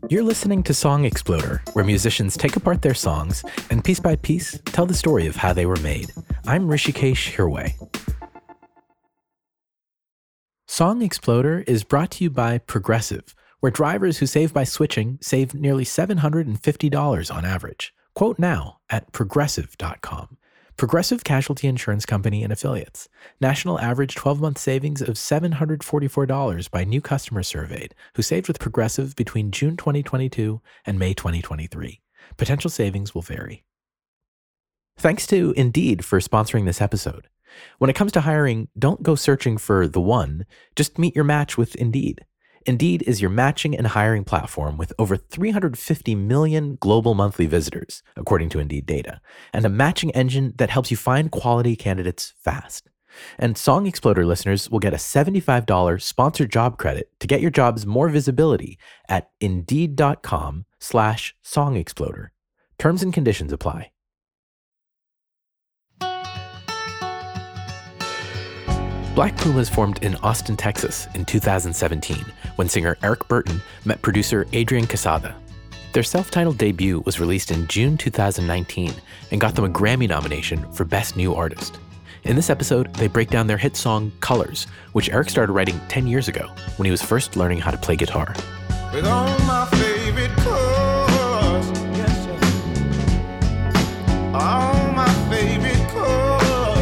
You're listening to Song Exploder, where musicians take apart their songs and piece by piece tell the story of how they were made. I'm Rishikesh Hirway. Song Exploder is brought to you by Progressive, where drivers who save by switching save nearly $750 on average. Quote now at progressive.com. Progressive Casualty Insurance Company and Affiliates. National average 12-month savings of $744 by new customers surveyed who saved with Progressive between June 2022 and May 2023. Potential savings will vary. Thanks to Indeed for sponsoring this episode. When it comes to hiring, don't go searching for the one, just meet your match with Indeed. Indeed is your matching and hiring platform with over 350 million global monthly visitors, according to Indeed data, and a matching engine that helps you find quality candidates fast. And Song Exploder listeners will get a $75 sponsored job credit to get your jobs more visibility at Indeed.com/SongExploder. Terms and conditions apply. Black Pumas formed in Austin, Texas in 2017 when singer Eric Burton met producer Adrian Quesada. Their self-titled debut was released in June 2019 and got them a Grammy nomination for Best New Artist. In this episode, they break down their hit song Colors, which Eric started writing 10 years ago when he was first learning how to play guitar. With all my favorite colors, yes, sir. All my favorite colors.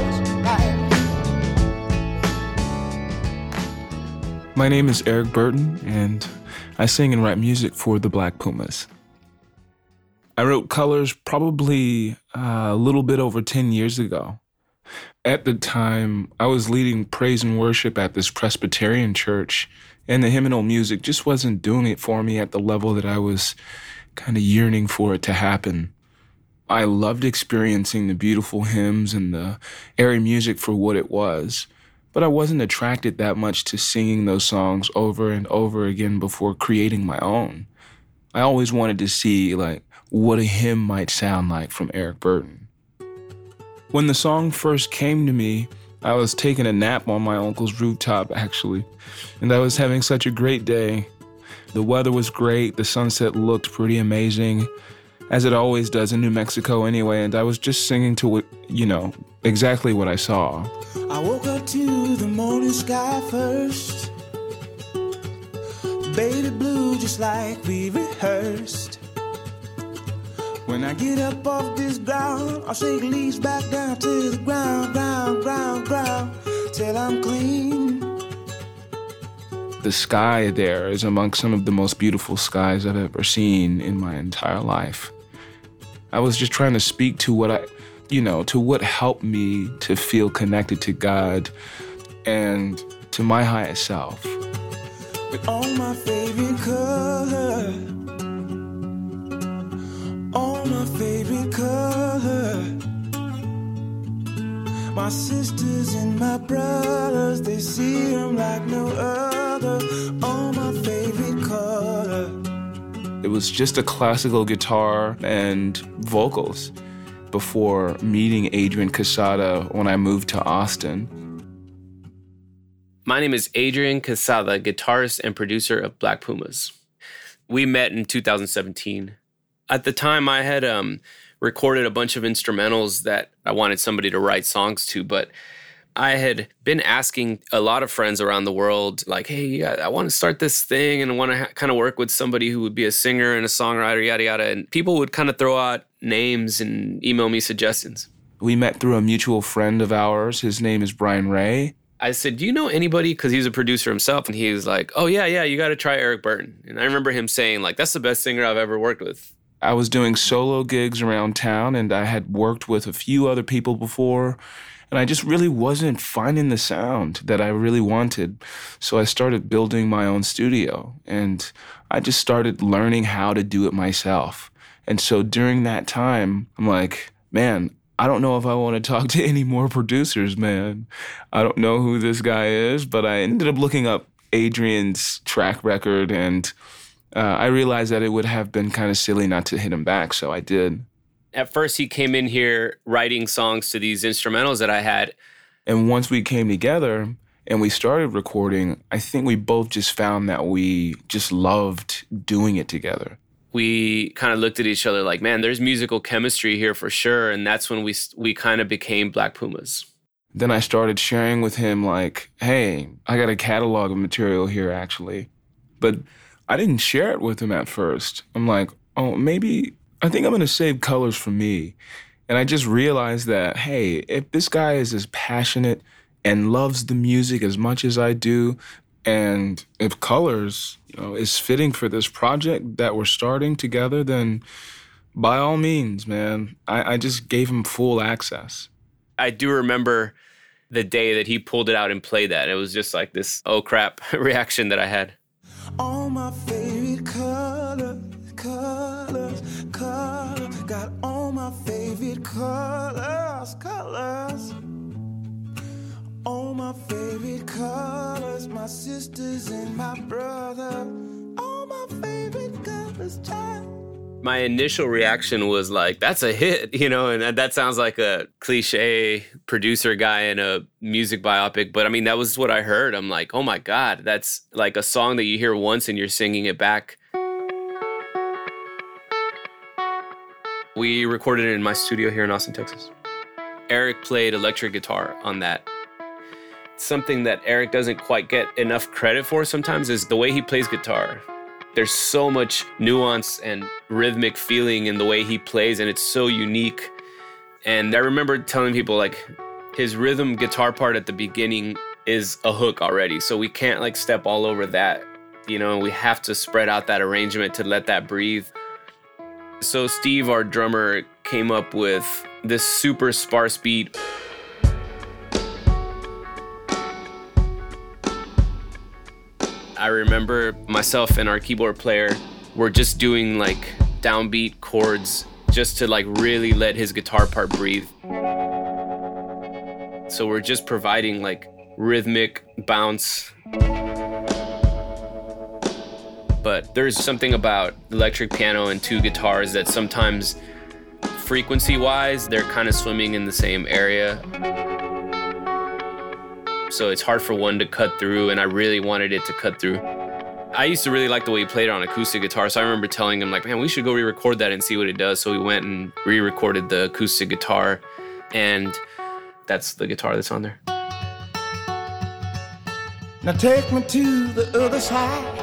My name is Eric Burton, and I sing and write music for the Black Pumas. I wrote Colors probably a little bit over 10 years ago. At the time, I was leading praise and worship at this Presbyterian church, and the hymnal music just wasn't doing it for me at the level that I was kind of yearning for it to happen. I loved experiencing the beautiful hymns and the airy music for what it was, but I wasn't attracted that much to singing those songs over and over again before creating my own. I always wanted to see what a hymn might sound like from Eric Burton. When the song first came to me, I was taking a nap on my uncle's rooftop, actually, and I was having such a great day. The weather was great, the sunset looked pretty amazing, as it always does in New Mexico anyway, and I was just singing to exactly what I saw. I woke up to the morning sky first. Baby blue just like we rehearsed. When I get up off this ground, I'll shake leaves back down to the ground, till I'm clean. The sky there is among some of the most beautiful skies I've ever seen in my entire life. I was just trying to speak to what to what helped me to feel connected to God and to my highest self. With all my favorite color, all my favorite color. My sisters and my brothers, they see them like no other. All my favorite color. It was just a classical guitar and vocals before meeting Adrian Quesada when I moved to Austin. My name is Adrian Quesada, guitarist and producer of Black Pumas. We met in 2017. At the time, I had recorded a bunch of instrumentals that I wanted somebody to write songs to, but I had been asking a lot of friends around the world, like, hey, I want to start this thing and I want to kind of work with somebody who would be a singer and a songwriter, yada, yada. And people would kind of throw out names and email me suggestions. We met through a mutual friend of ours. His name is Brian Ray. I said, do you know anybody? Because he's a producer himself. And he was like, oh, yeah, you got to try Eric Burton. And I remember him saying, that's the best singer I've ever worked with. I was doing solo gigs around town, and I had worked with a few other people before, and I just really wasn't finding the sound that I really wanted. So I started building my own studio, and I just started learning how to do it myself. And so during that time, I'm like, man, I don't know if I want to talk to any more producers, man. I don't know who this guy is, but I ended up looking up Adrian's track record, and I realized that it would have been kind of silly not to hit him back, so I did. At first, he came in here writing songs to these instrumentals that I had. And once we came together, and we started recording, I think we both just found that we just loved doing it together. We kind of looked at each other like, man, there's musical chemistry here for sure. And that's when we kind of became Black Pumas. Then I started sharing with him like, hey, I got a catalog of material here actually. But I didn't share it with him at first. I'm like, oh, maybe I think I'm going to save Colors for me. And I just realized that, hey, if this guy is as passionate and loves the music as much as I do, and if Colors, is fitting for this project that we're starting together, then by all means, man, I just gave him full access. I do remember the day that he pulled it out and played that. It was just like this, oh crap, reaction that I had. All my favorite colors, got all my favorite colors. All my favorite colors, my sisters and my brother. All my favorite colors, child. My initial reaction was like, that's a hit, and that sounds like a cliche producer guy in a music biopic. But I mean, that was what I heard. I'm like, oh my God, that's like a song that you hear once and you're singing it back. We recorded it in my studio here in Austin, Texas. Eric played electric guitar on that. Something that Eric doesn't quite get enough credit for sometimes is the way he plays guitar. There's so much nuance and rhythmic feeling in the way he plays, and it's so unique. And I remember telling people, like, his rhythm guitar part at the beginning is a hook already, so we can't, like, step all over that. We have to spread out that arrangement to let that breathe. So Steve, our drummer, came up with this super sparse beat. I remember myself and our keyboard player were just doing like downbeat chords just to like really let his guitar part breathe. So we're just providing like rhythmic bounce. But there's something about electric piano and two guitars that sometimes frequency-wise, they're kind of swimming in the same area. So it's hard for one to cut through, and I really wanted it to cut through. I used to really like the way he played it on acoustic guitar, so I remember telling him, like, man, we should go re-record that and see what it does. So we went and re-recorded the acoustic guitar, and that's the guitar that's on there. Now take me to the other side,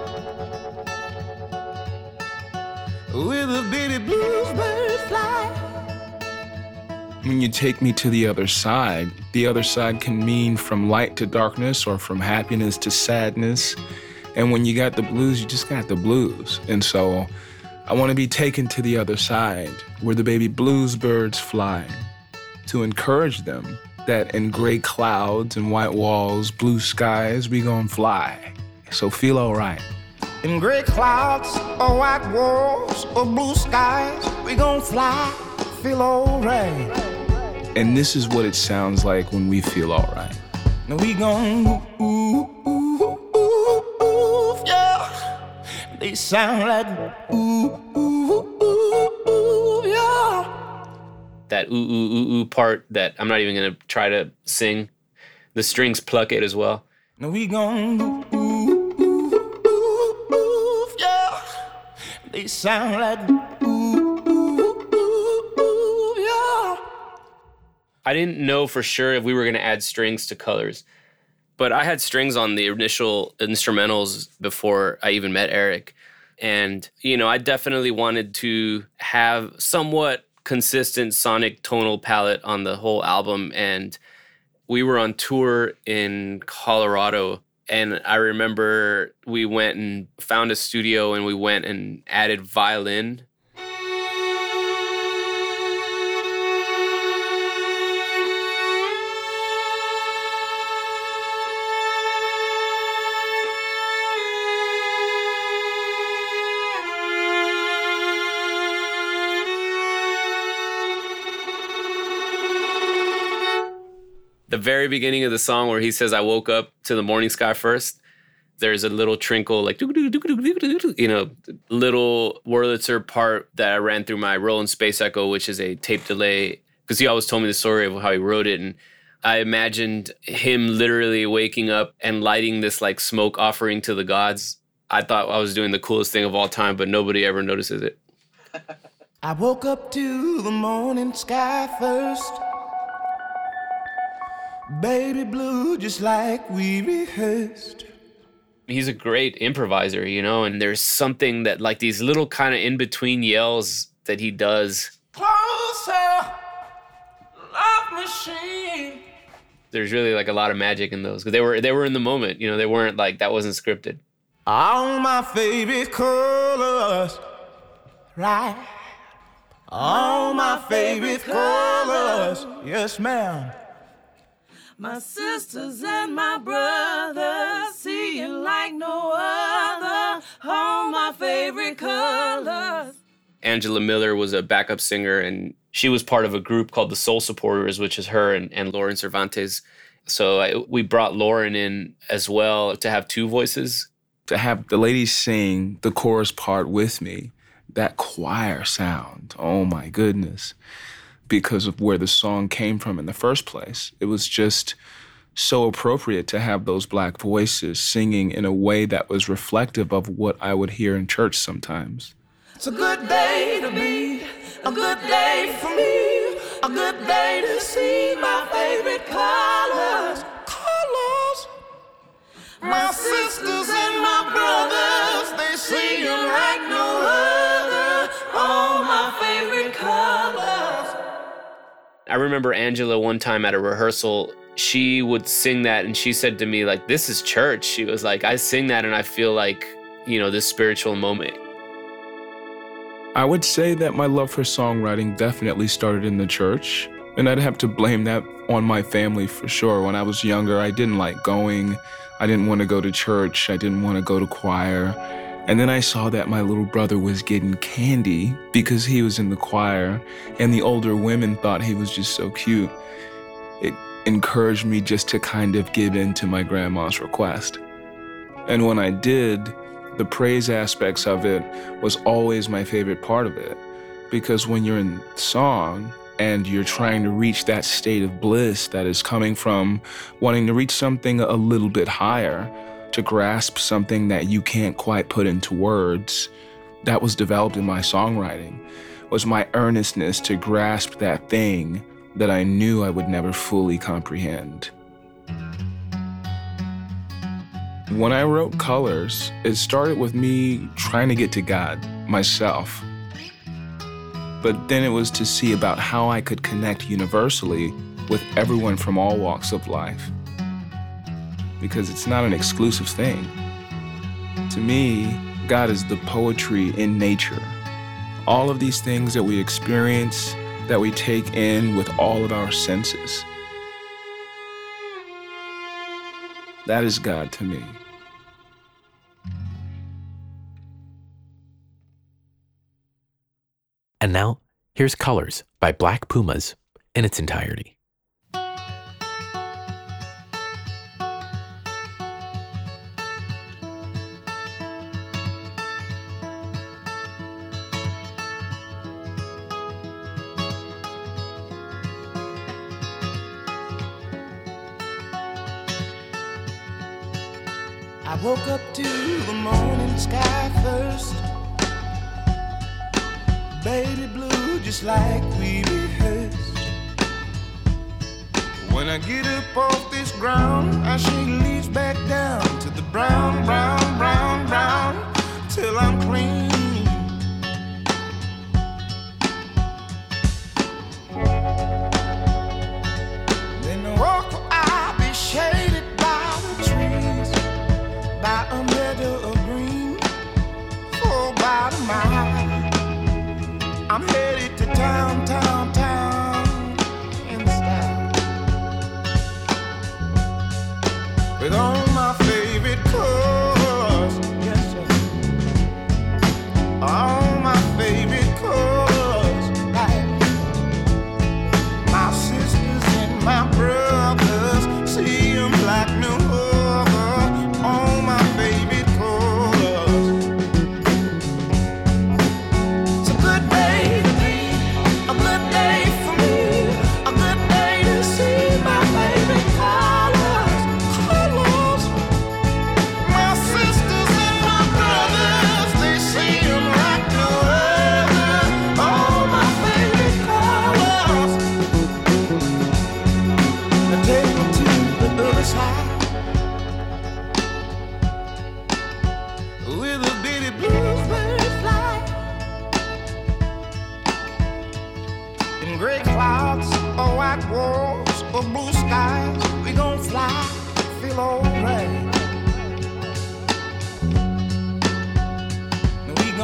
where the bitty bluebirds fly. When you take me to the other side can mean from light to darkness or from happiness to sadness. And when you got the blues, you just got the blues. And so I want to be taken to the other side where the baby blues birds fly, to encourage them that in gray clouds and white walls, blue skies, we gon' fly. So feel all right. In gray clouds or white walls or blue skies, we gon' fly, feel all right. And this is what it sounds like when we feel all right. Now we gon' ooh, ooh, ooh, ooh, yeah. They sound like ooh, ooh, ooh, ooh, yeah. That ooh, ooh, ooh, ooh part that I'm not even gonna try to sing. The strings pluck it as well. Now we gon' ooh, ooh, ooh, ooh, yeah. They sound like ooh, ooh, ooh, ooh, yeah. I didn't know for sure if we were going to add strings to Colors, but I had strings on the initial instrumentals before I even met Eric. And, I definitely wanted to have somewhat consistent sonic tonal palette on the whole album. And we were on tour in Colorado, and I remember we went and found a studio and we went and added violin. The very beginning of the song where he says, I woke up to the morning sky first, there's a little trinkle, like, little Wurlitzer part that I ran through my Roland Space Echo, which is a tape delay, because he always told me the story of how he wrote it. And I imagined him literally waking up and lighting this like smoke offering to the gods. I thought I was doing the coolest thing of all time, but nobody ever notices it. I woke up to the morning sky first. Baby blue, just like we rehearsed. He's a great improviser, you know, and there's something that like these little kind of in-between yells that he does. Closer, love machine. There's really like a lot of magic in those because they were in the moment, you know, they weren't like, that wasn't scripted. All my favorite colors, right? All my favorite colors, yes ma'am. My sisters and my brothers see you like no other. All my favorite colors. Angela Miller was a backup singer, and she was part of a group called the Soul Supporters, which is her and Lauren Cervantes. So we brought Lauren in as well to have two voices. To have the ladies sing the chorus part with me, that choir sound, oh my goodness. Because of where the song came from in the first place. It was just so appropriate to have those Black voices singing in a way that was reflective of what I would hear in church sometimes. It's a good day to be, a good day for me, a good day to see my favorite colors. Colors. My sisters and my brothers, they see them like no other. All my favorite colors. I remember Angela one time at a rehearsal, she would sing that and she said to me, like, this is church. She was like, I sing that and I feel like, you know, this spiritual moment. I would say that my love for songwriting definitely started in the church, and I'd have to blame that on my family for sure. When I was younger, I didn't like going. I didn't want to go to church. I didn't want to go to choir. And then I saw that my little brother was getting candy because he was in the choir, and the older women thought he was just so cute. It encouraged me just to kind of give in to my grandma's request. And when I did, the praise aspects of it was always my favorite part of it. Because when you're in song and you're trying to reach that state of bliss that is coming from wanting to reach something a little bit higher, to grasp something that you can't quite put into words, that was developed in my songwriting, was my earnestness to grasp that thing that I knew I would never fully comprehend. When I wrote Colors, it started with me trying to get to God, myself. But then it was to see about how I could connect universally with everyone from all walks of life. Because it's not an exclusive thing. To me, God is the poetry in nature. All of these things that we experience, that we take in with all of our senses. That is God to me. And now, here's Colors by Black Pumas in its entirety. I woke up to the morning sky first. Baby blue, just like we rehearsed. When I get up off this ground, I shake leaves back down to the brown, brown, brown, brown, till I'm clean. Then the walk I'll be shaded by the trees, by a meadow of green, for about a mile. I'm headed to town, town, town, in style, with all my favorite colors, yes sir.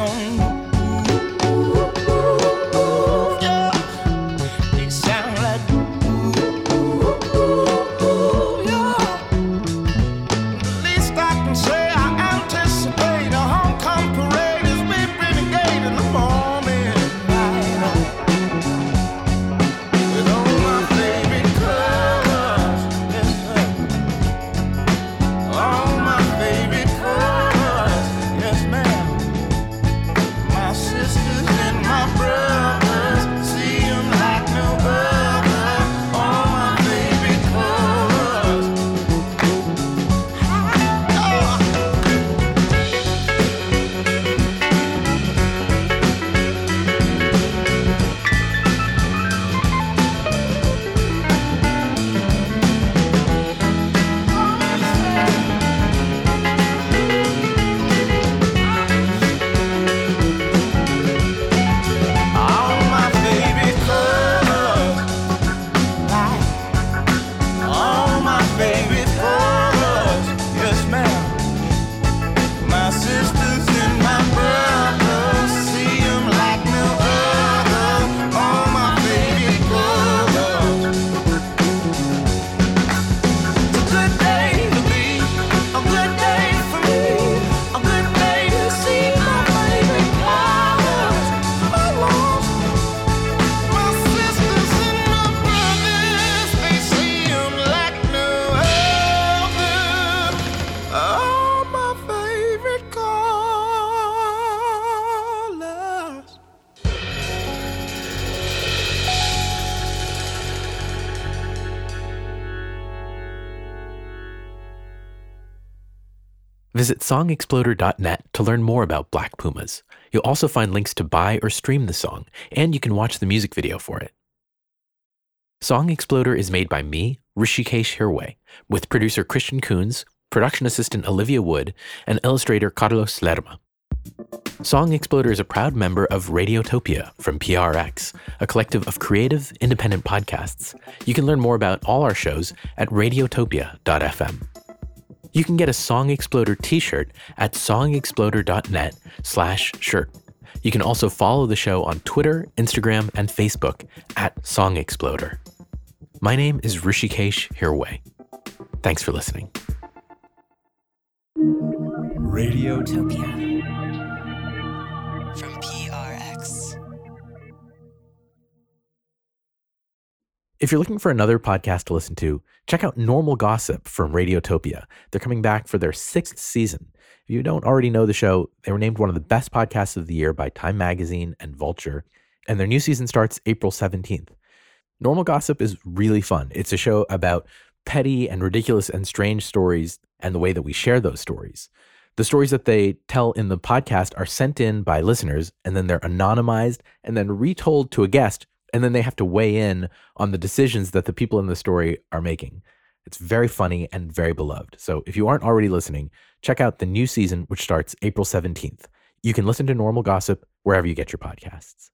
don't Visit songexploder.net to learn more about Black Pumas. You'll also find links to buy or stream the song, and you can watch the music video for it. Song Exploder is made by me, Rishikesh Hirway, with producer Christian Coons, production assistant Olivia Wood, and illustrator Carlos Lerma. Song Exploder is a proud member of Radiotopia from PRX, a collective of creative, independent podcasts. You can learn more about all our shows at radiotopia.fm. You can get a Song Exploder t-shirt at songexploder.net/shirt. You can also follow the show on Twitter, Instagram, and Facebook at Song Exploder. My name is Rishikesh Hirway. Thanks for listening. Radiotopia from PRX. If you're looking for another podcast to listen to, check out Normal Gossip from Radiotopia. They're coming back for their 6th season. If you don't already know the show, they were named one of the best podcasts of the year by Time Magazine and Vulture, and their new season starts April 17th. Normal Gossip is really fun. It's a show about petty and ridiculous and strange stories and the way that we share those stories. The stories that they tell in the podcast are sent in by listeners, and then they're anonymized and then retold to a guest, and then they have to weigh in on the decisions that the people in the story are making. It's very funny and very beloved. So if you aren't already listening, check out the new season, which starts April 17th. You can listen to Normal Gossip wherever you get your podcasts.